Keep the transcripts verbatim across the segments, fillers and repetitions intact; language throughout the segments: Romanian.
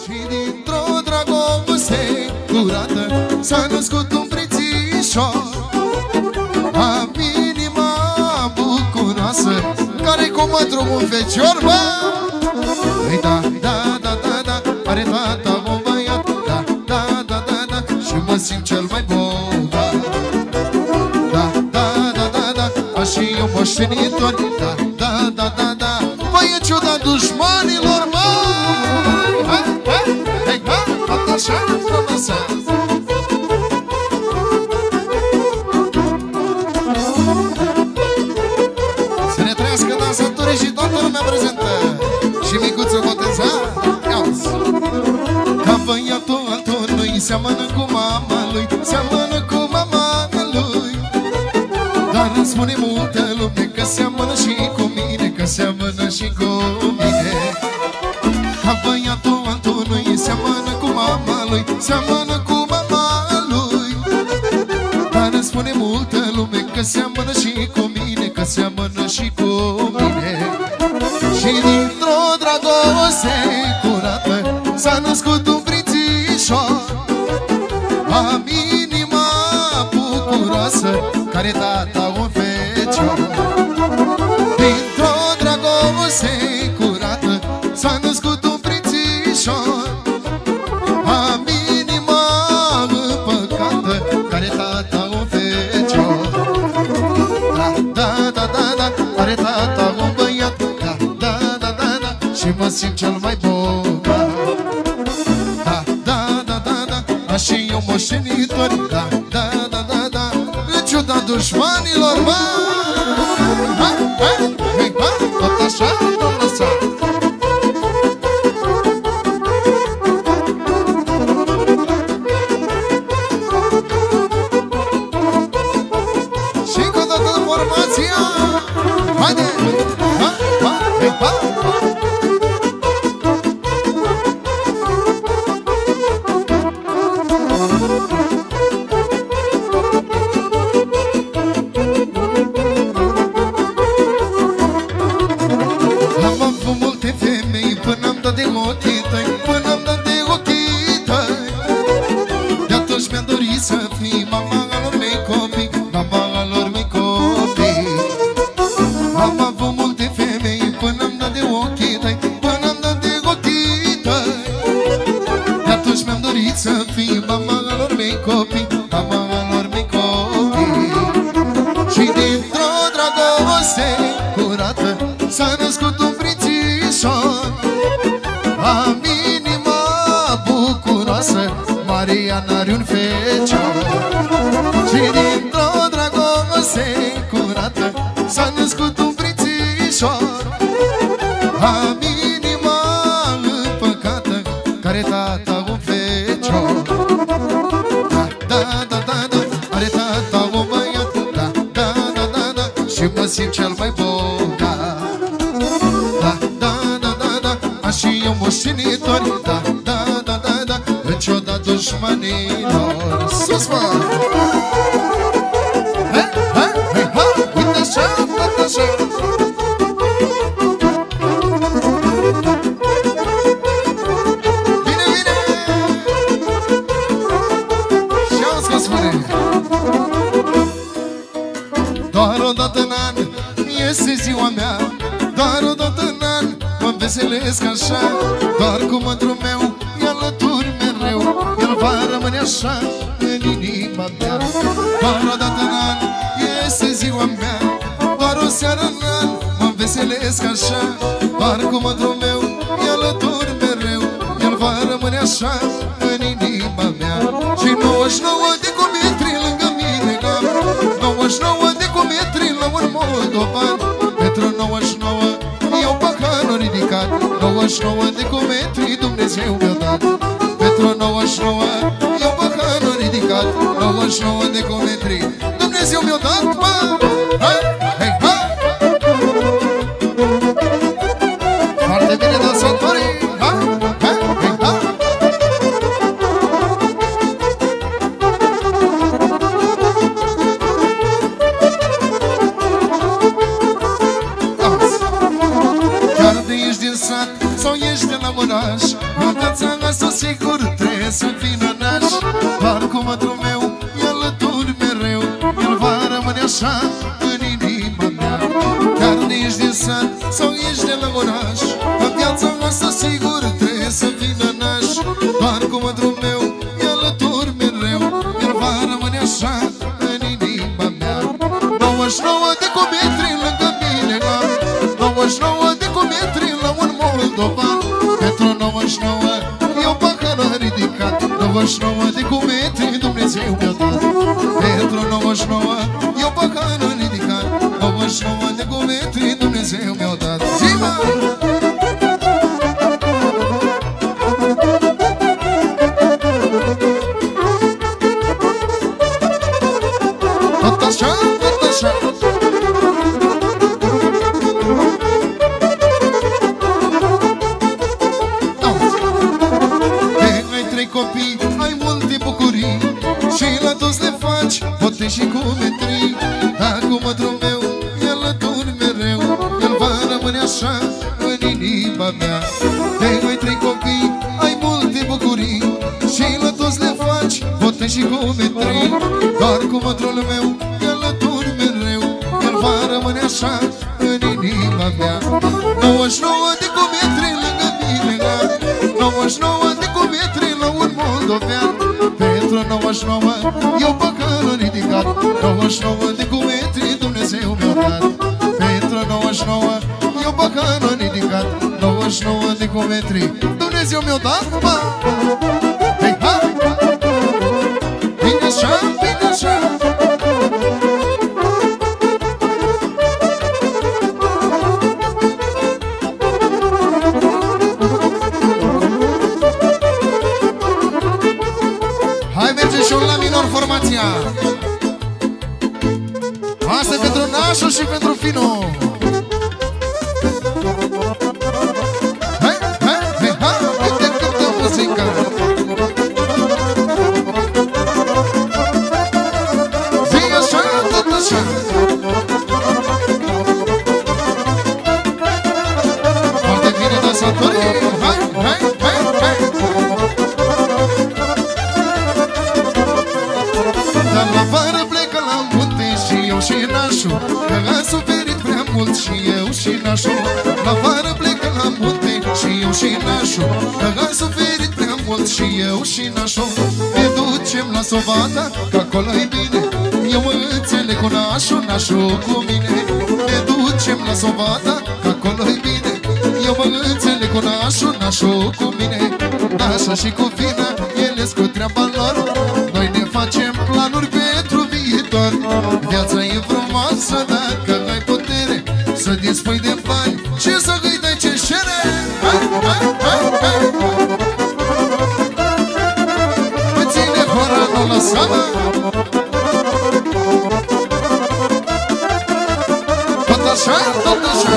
Și dintr-o dragoste curată s-a născut un prețișor. Am inima bucuroasă care cu mătru un fecior, bă! Păi da, da, da, da, da, are tata un băiat, da, da, da, da, da, și mă simt cel mai bogat. Da, da, da, da, da, a și eu moștenitor, da, da, da, da, da, băi, e ciuda dușmanilor, bă! Hai, hai, hai, hai, tot așa, tot așa. Să ne trăiască dansatorii și toată lumea prezentă. Și micuțul botezat, ia-uzi. Ca băiatul altul lui seamănă cu mama lui, seamănă cu mama lui. Dar îmi spune multă lume că seamănă și cu mine, că seamănă și cu mine. Ca băiatul altul lui seamănă cu mama lui, seamănă cu mama lui. Dar îmi spune multă lume că seamănă și cu mine, că seamănă și cu mine. Și dintr-o dragoste curată s-a născut un prințișor. Am inima bucuroasă care tata un fecior. Dintr-o dragoste curată s-a născut un prințișor. Am inima împăcată care tata un fecior. Da, da, da, da, da, are tata un băiat, da, da, da, da, da, și mă simt cel mai bogat. Da, da, da, da, da, și eu moștenitor, da, da, da, da, da, în ciuda dușmanilor, bă! Hai, hai, hai, hai, tot așa, tot așa. Și cu toată formația, haide! Ha, ha, hai, ha, ha. Am avut multe femei până am dat de ochii tăi, până am dat de ochii tăi. De atunci mi-am dorit să fii mama alor mei copii, mama alor mei copii. Am avut multe femei până am dat de ochii tăi, până am dat de ochii tăi. De atunci mi-am dorit să fii mama alor mei copii, mama alor mei copii. Și dintr-o dragoste curată s-a născut un prințișor. Am inima bucuroasă, Maria n-are un fecior. Și dintr-o dragoste curată s-a născut un prințișor. Am inima împăcată care tata un fecior. Da, da, da, da, da, are tata un băiat, da, da, da, da, da, și mă simt cel mai bogat. Da, da, da, da, da, a și eu moștenitor, da, da, da, da, da, în ciuda dușmanilor. Sus, mă! Hai, hai, hai, hai, uite așa, uite așa. Bine, bine! Și auzi că spune: doar odată în an este ziua mea, doar odată în an mă veselesc așa. Doar cu mândrul meu e alături mereu, el va rămâne așa în inima mea. Doar odată în an este ziua mea, doar o seară în an mă veselesc așa. Doar cu mândrul meu e alături mereu, el va rămâne așa în inima mea. Și nouăzeci și nouă de kilometri lângă mine am, nouăzeci și nouă de kilometri la un moldovan. Pentru nouăzeci și nouă eu paharul ridicat, nouăzeci și nouă de kilometri Dumnezeu mi-a dat. Pentru nouăzeci și nouă eu paharul ridicat, nouăzeci și nouă de kilometri Dumnezeu mi-a dat, mă! Hai, hai, hai! Foarte bine, dansatorii! Hai, hai, hai, hai! Chiar de ești din sat sau ești de la mâna, oraș. În viața asta sigur trebuie să fii nănaș. Doar cu mătrul meu e alături mereu, el va rămâne așa în inima mea. Chiar de ești din sat sau ești de la oraș, în viața asta sigur trebuie să fii nănaș. Doar cu mătrul meu e alături mereu, el va rămâne așa în inima mea. nouăzeci și nouă de kilometri lângă mine am, nouăzeci și nouă de kilometri la un moldovan. Pentru nouăzeci și nouă eu paharul ridicat, nouăzeci și nouă de kilometri Dumnezeu mi-a dat. Pentru nouăzeci și nouă eu paharul ridicat, nouăzeci și nouă de kilometri Dumnezeu mi-a dat. Zi-mă! Tot așa, tot așa. Copii, ai multe bucurii și la toți le faci bote și cumetrii. Acum mătrul meu e alături mereu, el va rămâne așa în inima mea. De noi trei copii, ai multe bucurii și la toți le faci bote și cumetrii. Doar cu mătrul meu e alături mereu, el va rămâne așa în inima mea. nouăzeci și nouă de kilometri lângă mine, nouăzeci și nouă de kilometri la un moldovean. Pentru nouăzeci și nouă eu păcălul ridicat, nouăzeci și nouă de kilometri Dumnezeu mi-a dat. Pentru nouăzeci și nouă eu păcălul ridicat, nouăzeci și nouă de kilometri Dumnezeu mi-a dat. Bă! Hei, hai! Bine așa, bine așa! Formația asta pentru nașul și pentru fino. Hai, hai, hai, hai, uite câtă muzică. Zi așa, tot așa. Foarte bine dansatorii. Hai, hai, hai, hai. Dar la vară plecă la munte și eu și nașul, că am suferit prea mult și eu și nașul. La vară plecă la munte și eu și nașul, că am suferit prea mult și eu și nașul. Ne ducem la Sovata, că acolo-i bine, eu mă înțeleg cu nașul, nașul cu mine. Ne ducem la Sovata, că acolo-i bine, eu mă înțeleg cu nașul, nașul cu mine. Nașa și cu fina, ele cu treaba lor, noi ne facem planuri pentru viitor. Viața e frumoasă dacă ai putere să dispui de bani și să îi dai ce cere. Hai, hai, hai, hai. Mă ține hora, nu lăsa-mă. Tot așa, tot așa.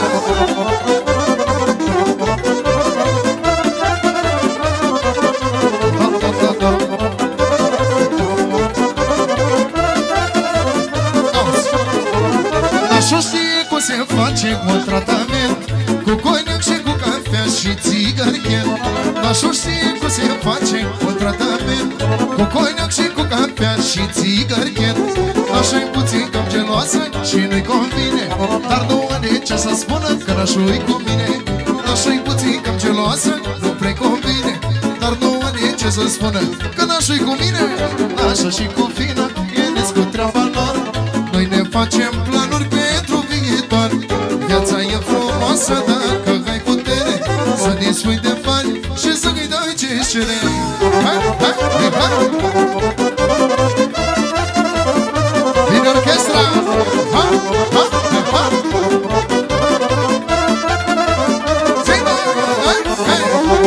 Nașul știe cum se face un tratament cu coniac și cu cafea și țigări. Nașul știe cum se face un tratament cu coniac și cu cafea și țigări. Nașa-i puțin cam geloasă și nu-i convine, dar nu are ce să spună că nașul-i cu mine. Nașa-i puțin cam geloasă, nu prea convine, dar nu are ce să spună că nașul-i cu mine. Nașa și cu fina, ele cu treaba lor, noi ne facem planuri pentru viitor. Viața e frumoasă dacă ai putere să dispui de bani și să-i dai ce cere. Hai, hai, hai, hai. Vine orchestra. Hai, hai, hai, hai. Zi-mă, hai, hai.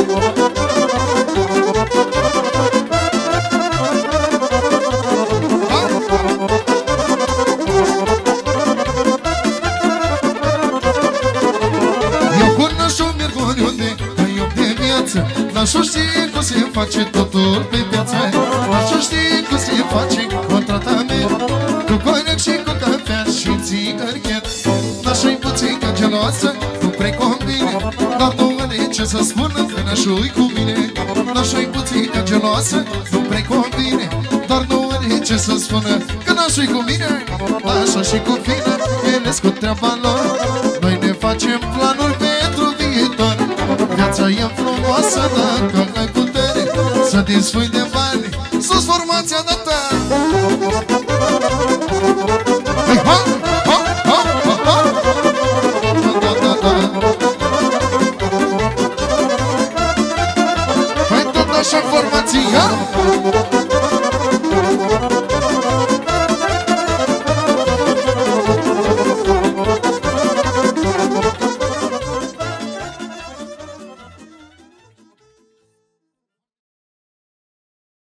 Nașul știe cum se face totul pe piață. Nașul știe cum se face un tratament cu coniac și cu cafea și țigări. Nașul-i puțin că geloasă, nu prea convine, dar nu are ce să spună că nașul-i cu mine, nașul-i puțin ca geloasă, nu prea convine. Dar nu are ce să spună, că nașul-i cu mine, nașul și cu tine, ele cu treaba lor. Noi ne facem planuri pentru viitor. Viața e frumoasă dacă ai putere să dispui de bani. Sus formația dată!